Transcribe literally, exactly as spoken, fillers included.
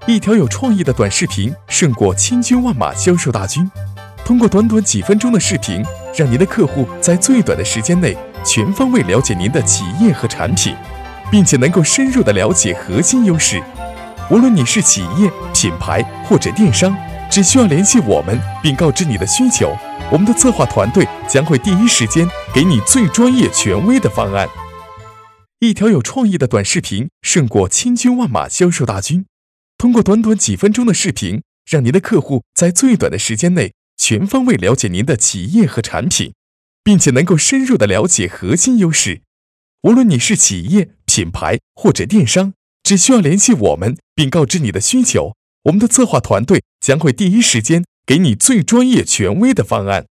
一条有创意的短视频胜过千军万马销售大军。通过短短几分钟的视频，让您的客户在最短的时间内全方位了解您的企业和产品，并且能够深入地了解核心优势。无论你是企业、品牌或者电商，只需要联系我们并告知你的需求，我们的策划团队将会第一时间给你最专业权威的方案。一条有创意的短视频胜过千军万马销售大军。通过短短几分钟的视频，让您的客户在最短的时间内全方位了解您的企业和产品，并且能够深入地了解核心优势。无论你是企业、品牌或者电商，只需要联系我们并告知你的需求，我们的策划团队将会第一时间给你最专业权威的方案。